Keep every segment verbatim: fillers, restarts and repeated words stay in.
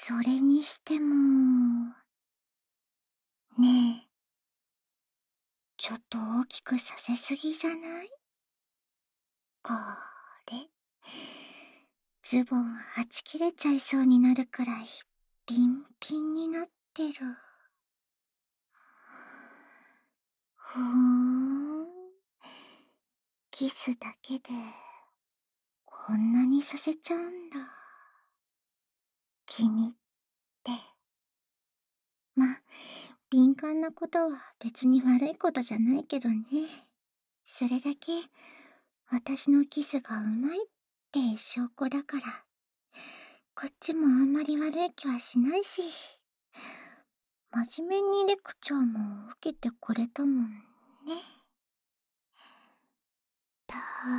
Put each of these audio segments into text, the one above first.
それにしても、ねえ、ちょっと大きくさせすぎじゃない？これ、ズボンはち切れちゃいそうになるくらいピンピンになってる。ふーん、キスだけでこんなにさせちゃうんだ。君って。まあ、敏感なことは別に悪いことじゃないけどね。それだけ私のキスがうまいって証拠だから、こっちもあんまり悪い気はしないし、真面目にレクチャーも受けてくれたもんね。だ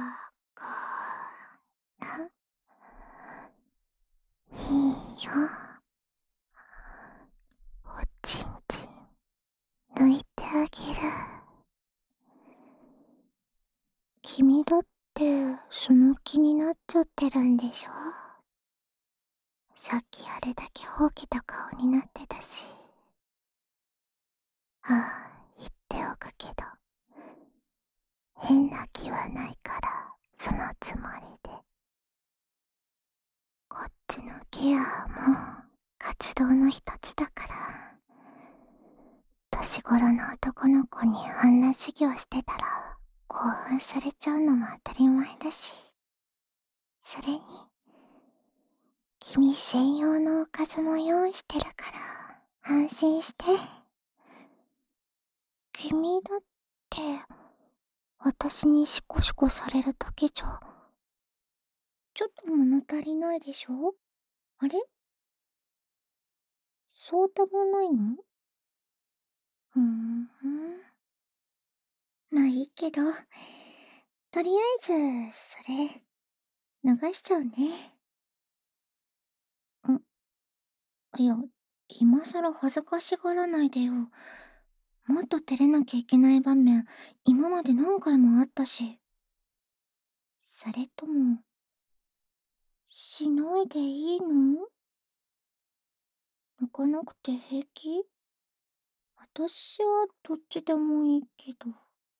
からいいよ。おちんちん抜いてあげる。君だってその気になっちゃってるんでしょ？さっきあれだけほうけた顔になってたし。ああ、言っておくけど、変な気はないから、そのつもりで。こっちのケアも活動の一つだから。年頃の男の子にあんな授業してたら興奮されちゃうのも当たり前だし。それに、君専用のおかずも用意してるから安心して。君だって私にシコシコされるだけじゃちょっと物足りないでしょ？あれ？そうでもないの？ふーん。まあいいけど、とりあえずそれ流しちゃうね。んいや、今さら恥ずかしがらないでよ。もっと照れなきゃいけない場面、今まで何回もあったし。それとも、しないでいいの？抜かなくて平気？私はどっちでもいいけど。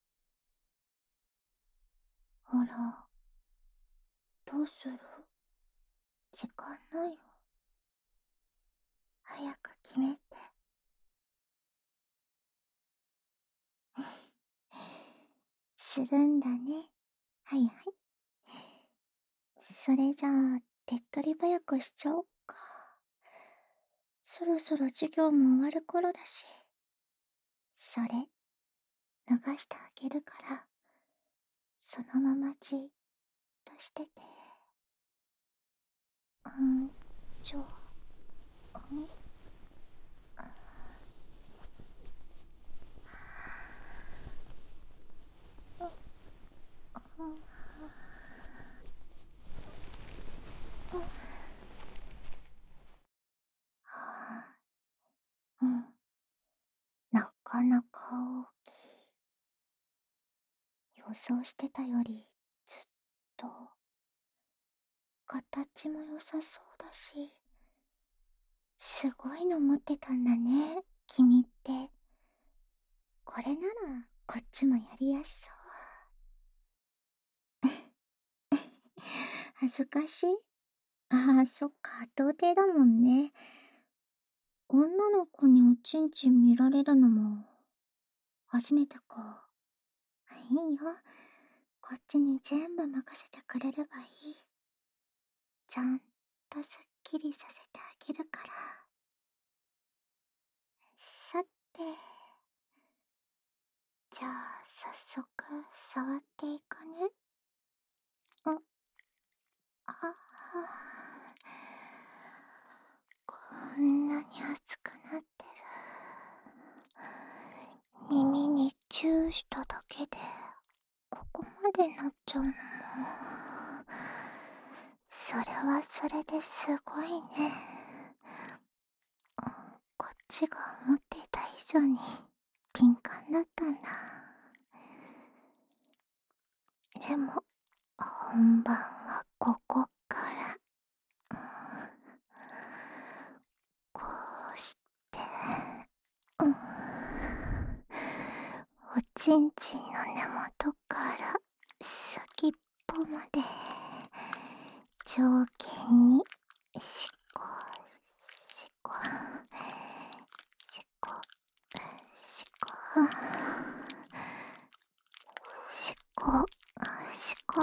ほら、どうする？時間ないよ。早く決めて。するんだね。はいはい。それじゃあ、手っ取り早くしちゃおっか。そろそろ授業も終わる頃だし。それ、流してあげるから、そのままじっとしてて。うんちょ、うんうん、なかなか大きい。予想してたよりずっと形も良さそうだし、すごいの持ってたんだね、君って。これならこっちもやりやすそう。恥ずかしい？ああ、そっか、童貞だもんね。女の子におちんちん見られるのも初めてか。いいよ。こっちに全部任せてくれればいい。ちゃんとすっきりさせてあげるから。さて、じゃあ早速触っていくね。んああ、こんなに熱くなってる。耳にチューしただけでここまでなっちゃうのも、それはそれですごいね。こっちが思っていた以上に敏感だったんだ。でも本番はここから。 ちんちんの根元から先っぽまで上下にしこしこしこしこしこしこ。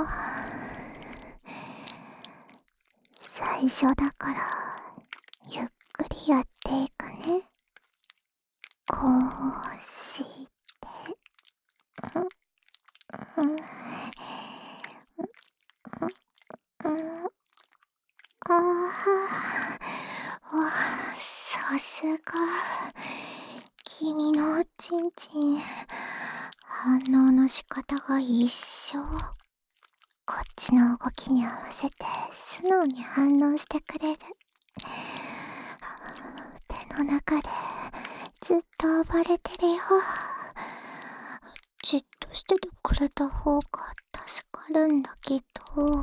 最初だからゆっくりやっていくね。こうしてうんうんうんああ、わ、さすが。君のおちんちん、反応の仕方が一緒。こっちの動きに合わせて素直に反応してくれる。手の中でずっと暴れてるよ。じっとしててくれた方が助かるんだけど。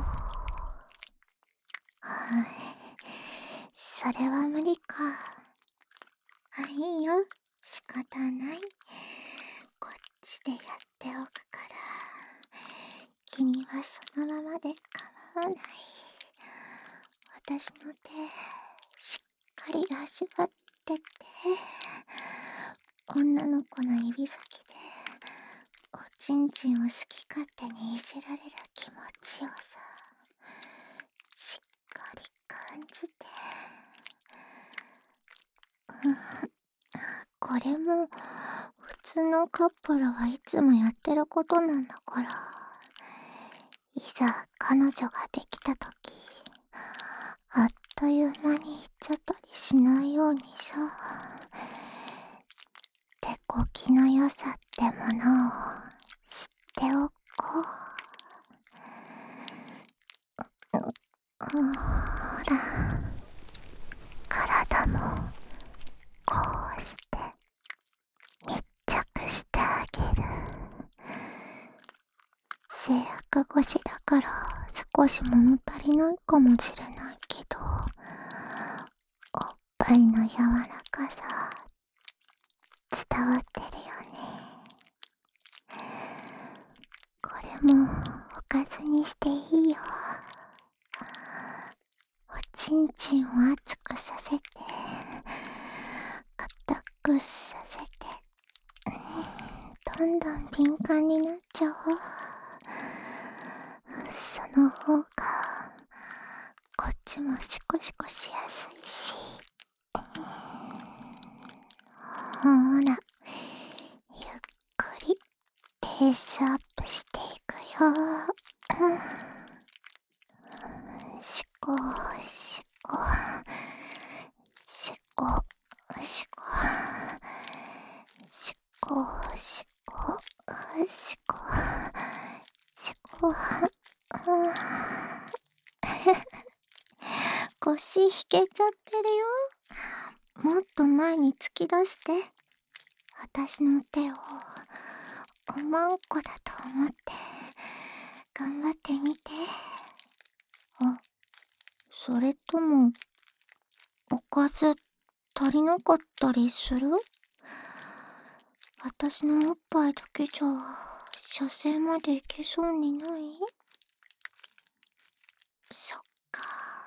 はい、それは無理か。あ、いいよ、仕方ない。こっちでやっておくから、君はそのままで構わない。私の手、しっかり味わってて。女の子の指先でおちんちんを好き勝手にいじられる気持ちよさ、しっかり感じて。これも普通のカップルはいつもやってることなんだから、いざ彼女ができたとき、あっという間に行っちゃったりしないようにさ。手こきの良さってものを知っておこう。ほら、体もこうして密着してあげる。制約越しだから少し物足りないかもしれないけど、おっぱいの柔らかさ伝わってるよね。これもおかずにしていいよ。おちんちんを熱くさせて、硬くさせて、どんどん敏感になっちゃおう。その方がこっちもシコシコしやすいし。ほら、ゆっくりペースアップしていくよ。しこしこしこしこしこしこしこしこ。腰引けちゃってるよ。もっと前に突き出して。私の手をおまんこだと思って頑張ってみて。あ、それともおかず足りなかったりする？私のおっぱいだけじゃ射精までいけそうにない？そっか。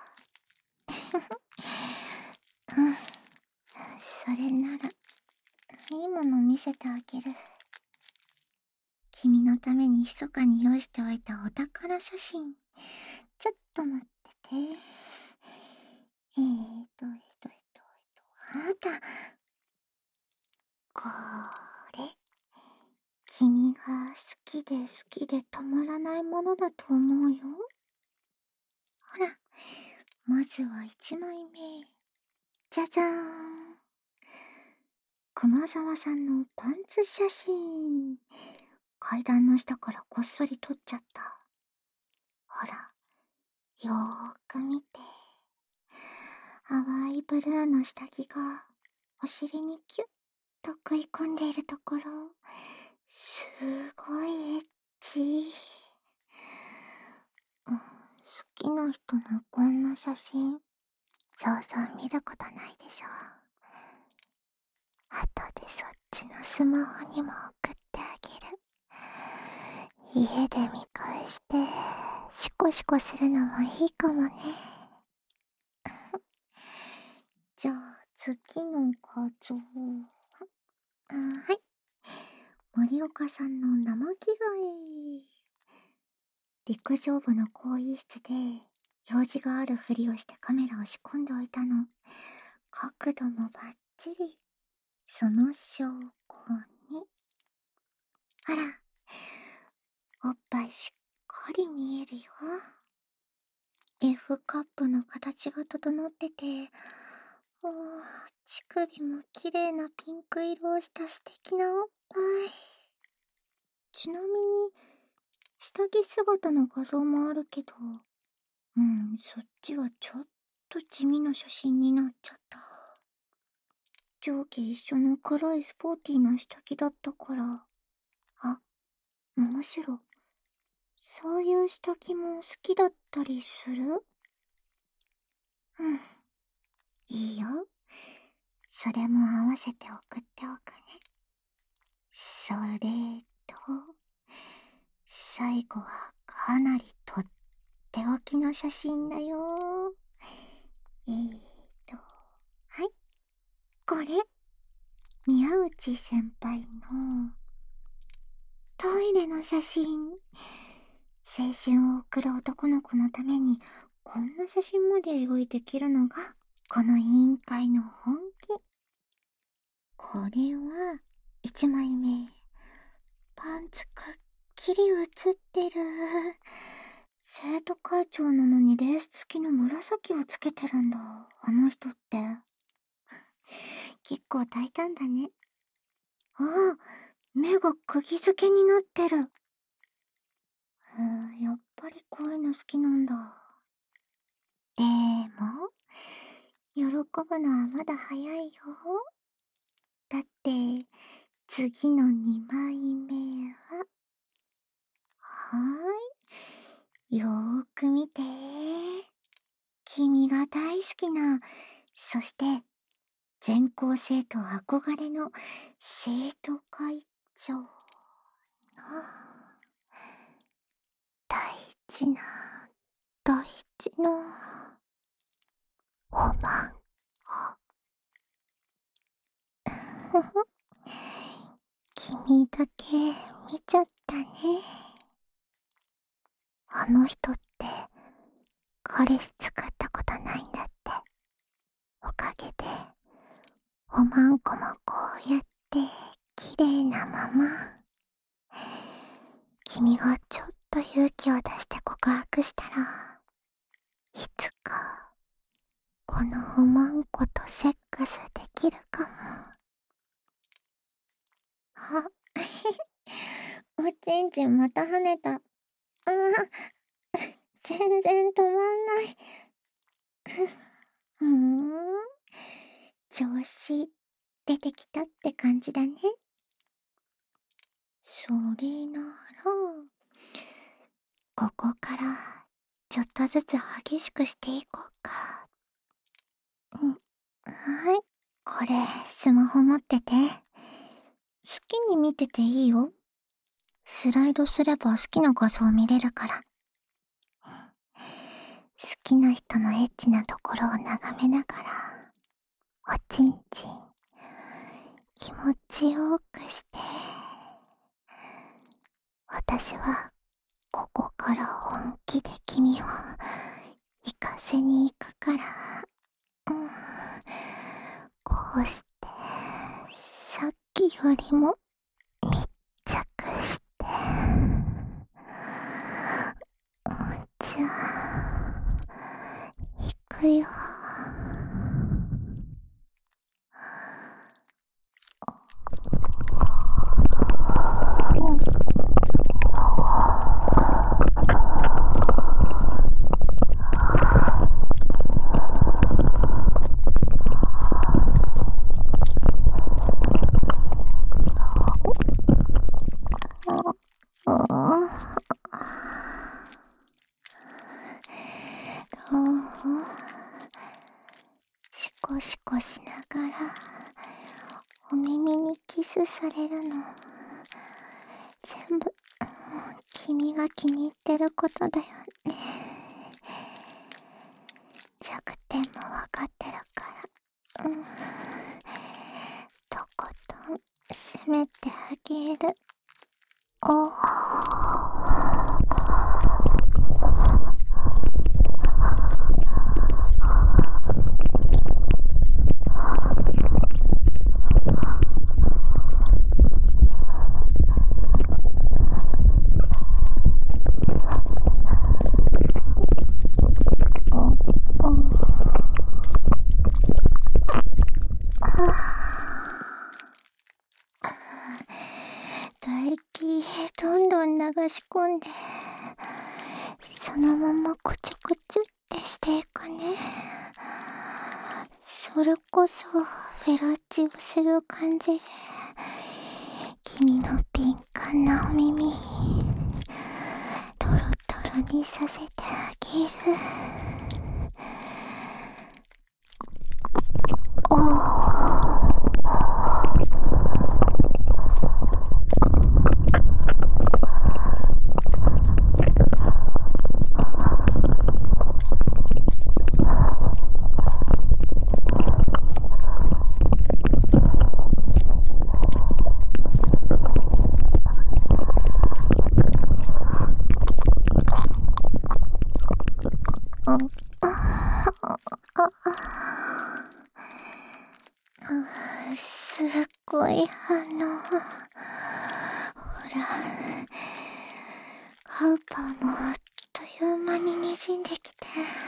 うん、それならいいもの見せてあげる。君のために密かに用意しておいたお宝写真。ちょっと待ってて。えーと、えーと、えーと、えーと、あった。これ。君が好きで好きでたまらないものだと思うよ。ほら、まずはいちまいめ。じゃじゃーん。熊沢さんのパンツ写真。階段の下からこっそり撮っちゃった。ほら、よーく見て。淡いブルーの下着がお尻にキュッと食い込んでいるところ、すごいエッチ。うん、好きな人のこんな写真、そうそう見ることないでしょ。後でそっちのスマホにも送ってあげる。 家で見返してシコシコするのもいいかもね。じゃあ次の画像は、あ、はい。森岡さんの生着替え。陸上部の更衣室で用事があるふりをしてカメラを仕込んでおいたの。角度もバッチリ。その証拠に、あら、おっぱいしっかり見えるよ。F カップの形が整ってて、おー、乳首も綺麗なピンク色をした素敵なおっぱい。ちなみに、下着姿の画像もあるけど、うん、そっちはちょっと地味な写真になっちゃった。上下一緒の黒いスポーティーな下着だったから、あ、むしろ、そういう下着も好きだったりする？うん、いいよ。それも合わせて送っておくね。それと、最後はかなりとっておきの写真だよ。えーと、はい。これ、宮内先輩のトイレの写真。青春を送る男の子のために、こんな写真まで用意できるのが、この委員会の本気。これはいちまいめ。パンツくっきり写ってる。生徒会長なのにレース付きの紫をつけてるんだ、あの人って。結構大胆だね。ああ、目が釘付けになってる。うん、やっぱりこういうの好きなんだ。でも、喜ぶのはまだ早いよ。だって、次のにまいめは、はーい。よーく見て。君が大好きな、そして、全校生徒憧れの生徒会長の大事な、大事な、おまんこ。ふふ。君だけ見ちゃったね。あの人って彼氏作ったことないんだって。おかげでおまんこもこうやって綺麗なまま。君がちょっと勇気を出して告白したら、いつかこのおまんことセックスできるかも。あ、おちんちんまた跳ねた。ああ、全然止まんない。ふーん、調子出てきたって感じだね。それなら、ここからちょっとずつ激しくしていこうか。うん、はい。これ、スマホ持ってて。好きに見てていいよ。スライドすれば好きな画像見れるから。好きな人のエッチなところを眺めながら、おちんちん、気持ちよくして。私は、ここから本気で君を、行かせに行くから。うん、こうして、さっきよりも、密着して。じゃあ、行くよ。シコシコしながらお耳にキスされるの全部気君が気に入ってることだよね。弱点もわかってるから、うん、とことん責めてあげる。お唾液どんどん流し込んで、そのままこちょこちょってしていくね。それこそフェラチオする感じで、君の敏感なお耳トロトロにさせてあげる。おーすっごい反応。ほら、カウパーもあっという間に滲んできて、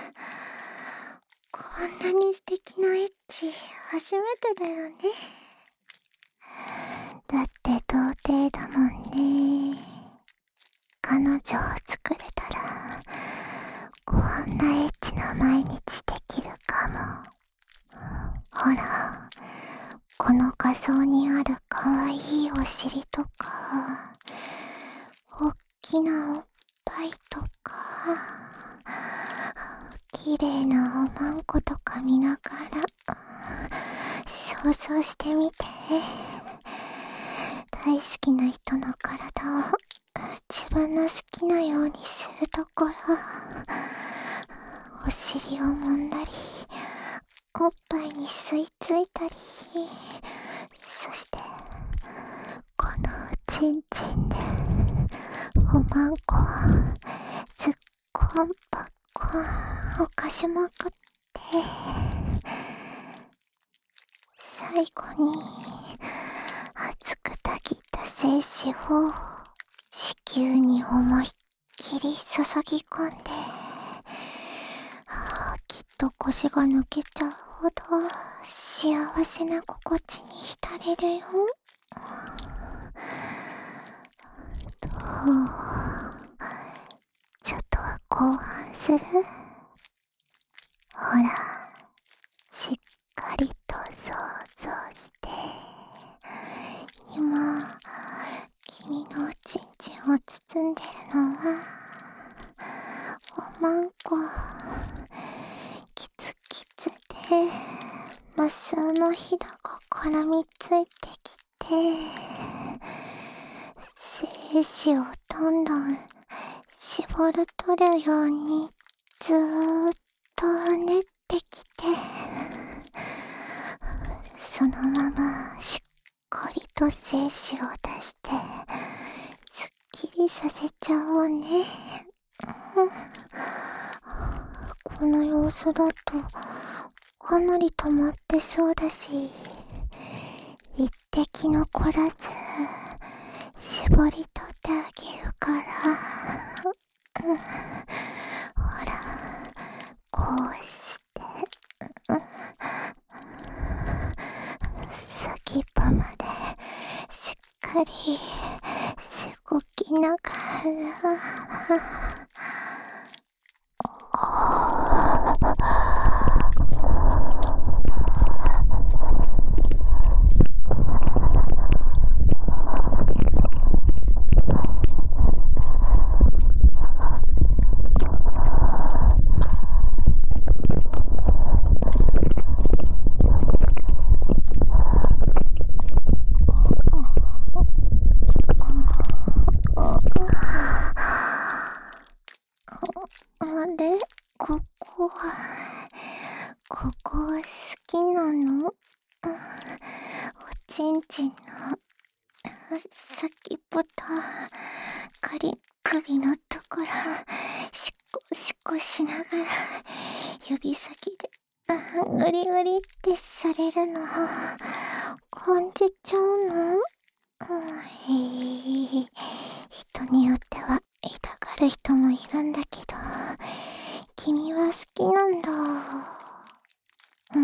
こんなに素敵なエッチ初めてだよね。だって童貞だもんね。彼女を作れたらこんなエッチな毎日できるかも。ほら、この画像にあるかわいいお尻とか、おっきなおっぱいとか、綺麗なおまんことか見ながら想像してみて。大好きな人の体を自分の好きなようにするところ、お尻を揉んだり、おっぱいに吸い付いたり、そしてこのおちんちんでおまんこをずっこんばっこんおかしまくって、最後に熱くたぎった精子を子宮に思いっきり注ぎ込んで、ああ、きっと腰が抜けちゃうほど幸せな心地に浸れるよ。どう？ちょっとは興奮する？ほら、しっかりと想像して。今、君のおちんちんを包んでるのはおまんこ。キツキツで無数のひだが絡みついてきて、精子をどんどん絞る取るようにずーっと練ってきて、そのまましっかりと精子を出してすっきりさせちゃおうね。この様子だとかなり溜まってそうだし、一滴残らず絞り取ってあげるから。ほら、こうして先っぽまでしっかりしごきながら、 好きなの？おちんちんの先っぽと仮首のところシコシコしながら指先でグリグリってされるの感じちゃうの？へえ、人によっては痛がる人もいるんだけど、君は好きなんだ。うん？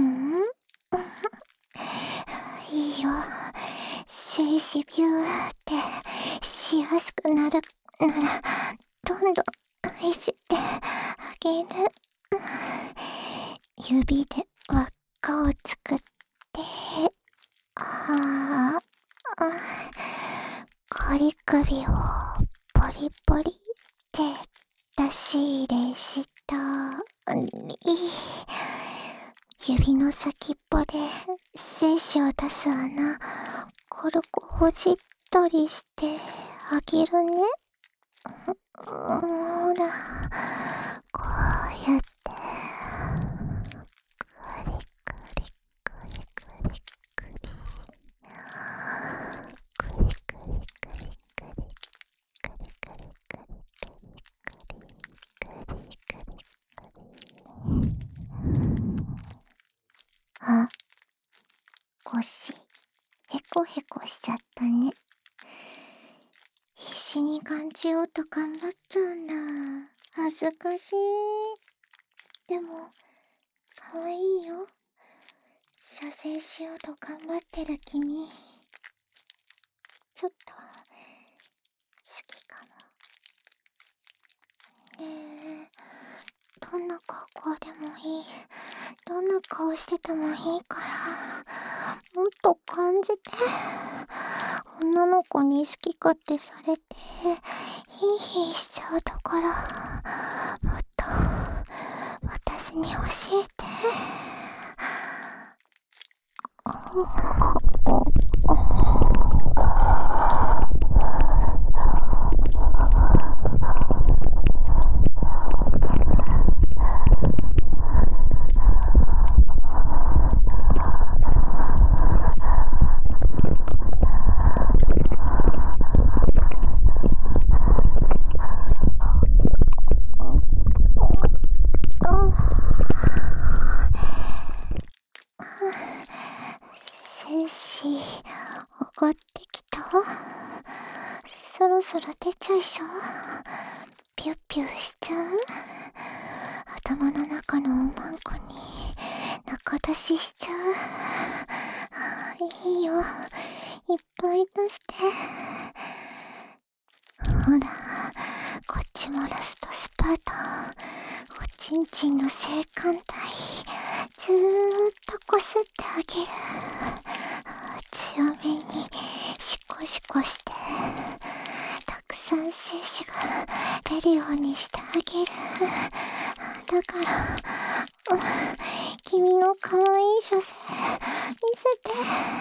いいよ。精子ビューってしやすくなるなら、どんどん愛してあげる。指で輪っかを作って、はあ、仮首をポリポリって出し入れしたり、指の先っぽで精子を出す穴軽くほじったりしてあげるね。ほら、こうやってクリクリクリクリクリクリクリクリクリクリクリクリクリ。あ、腰ヘコヘコしちゃったね。必死に感じようと頑張っちゃうんだ。恥ずかしい。でもかわいいよ。射精しようと頑張ってる君、ちょっと好きかも。ねえ、どんな格好でもいい、どんな顔しててもいいからもっと感じて。女の子に好き勝手されてヒーヒーしちゃうところ、もっと私に教えて。精子上がってきた？そろそろ出ちゃいそう？ピュッピュしちゃう？頭の中のおまんこに中出ししちゃう？いいよ、いっぱい出して。ほら、こっちもラストスパート。おちんちんの性感帯ずーっとこすってあげる。強めにシコシコしてたくさん精子が出るようにしてあげる。だから、うん、君の可愛い射精見せて。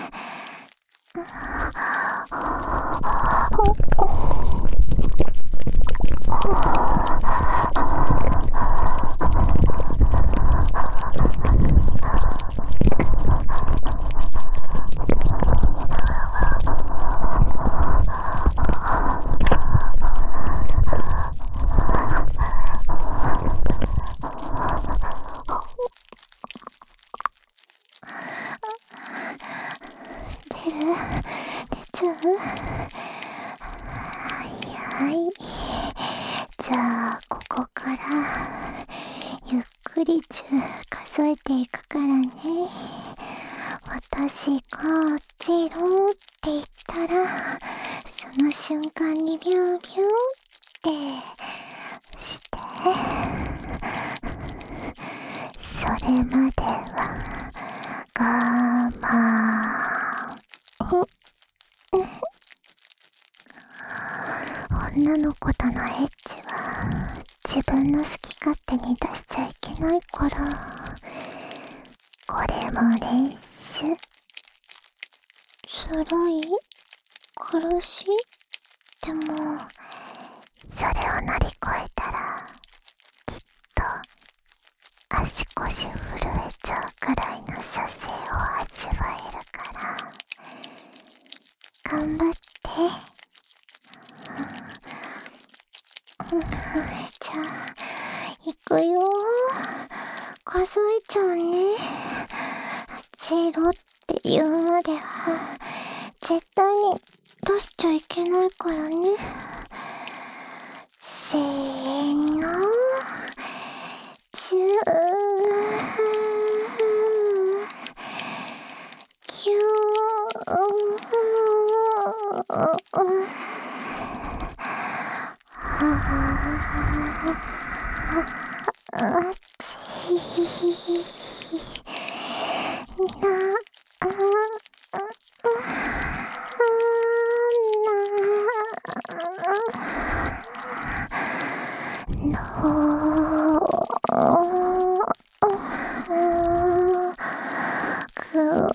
出る？出ちゃう？はいはい。じゃあここからゆっくりじゅう数えていくからね。私がゼロって言ったらその瞬間にビュービューってして、それまでは我慢。女の子とのエッチは自分の好き勝手に出しちゃいけないから、これも練習。辛い？苦しい？でもそれを乗り越えたらきっと足腰震えちゃうくらい射精を味わえるから、頑張って。じゃあ、いくよ。数えちゃうね。ゼロって言うまでは、絶対に出しちゃいけないからね。せーの。じゅう、きゅう、はぁ、あちぃ、な、あ、あ、な、ろ、く、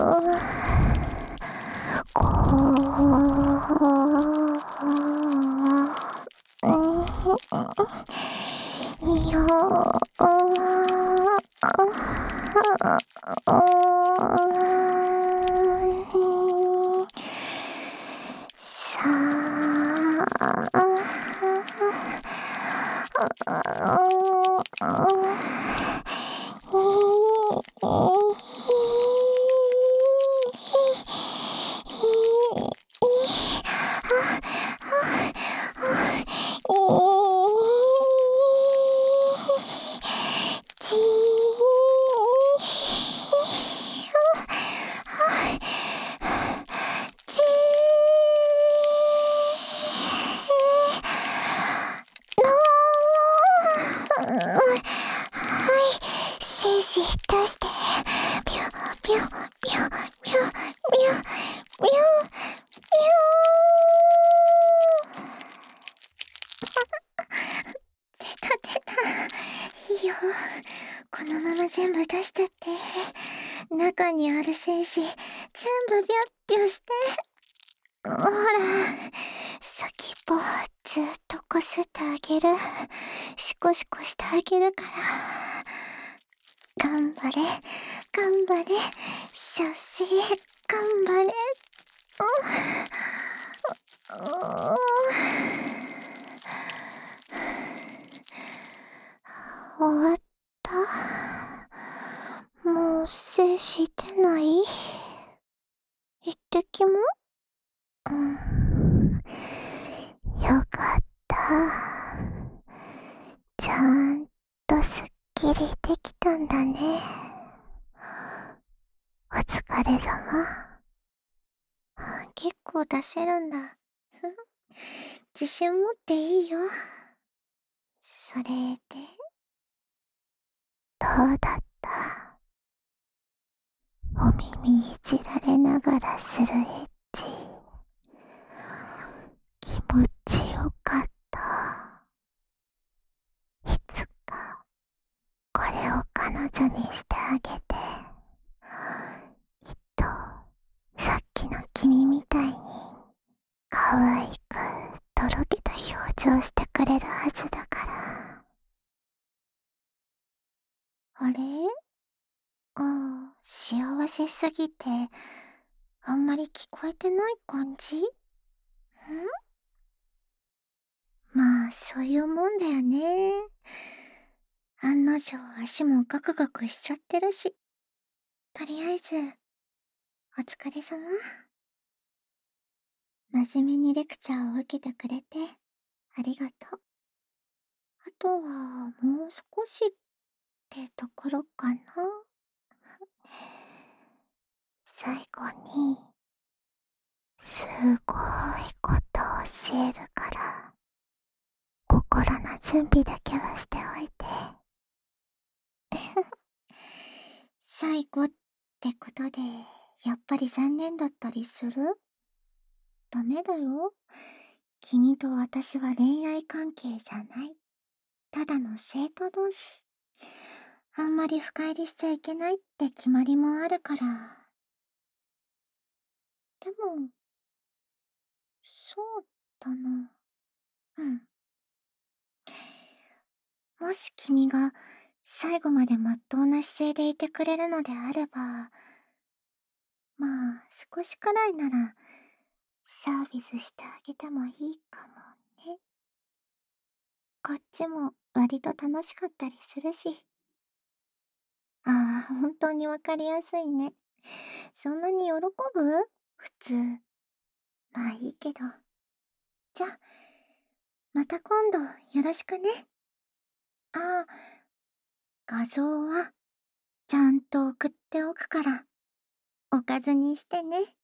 ご、よ、さ、ちちの、はい、精子出して、ピュピュピュピュピュピュピュ出た出た。いいよ。このまま全部出しちゃって。中にある精子、全部ビュッビュして。ほら、先っぽずっとこすってあげる。シコシコしてあげるから。頑張れ、頑張れ、射精、頑張れ。終わった。もう精子出ない？一滴も？うん。よかった。ちゃんとすっきりできたんだね。お疲れ様。結構出せるんだ。自信持っていいよ。それで、どうだった？お耳いじられながらするエッチ。気持ちよかった。いつか、これを彼女にしてあげて、きっと、さっきの君みたいに、可愛く、とろけた表情してくれるはずだから。あれ？ああ、幸せすぎて、あんまり聞こえてない感じ？ん？まあ、そういうもんだよね。案の定足もガクガクしちゃってるし。とりあえず、お疲れ様。真面目にレクチャーを受けてくれて、ありがとう。あとは、もう少しってところかな。最後に、すごいこと教えるから、心の準備だけはしておいて。最後ってことで、やっぱり残念だったりする？ダメだよ。君と私は恋愛関係じゃない。ただの生徒同士。あんまり深入りしちゃいけないって決まりもあるから。でも、そうだな。うん。もし君が最後までまっとうな姿勢でいてくれるのであれば、まあ、少しくらいなら、サービスしてあげてもいいかもね。こっちも割と楽しかったりするし。ああ、本当にわかりやすいね。そんなに喜ぶ？普通。まあいいけど。じゃあ、また今度よろしくね。ああ、画像はちゃんと送っておくから、おかずにしてね。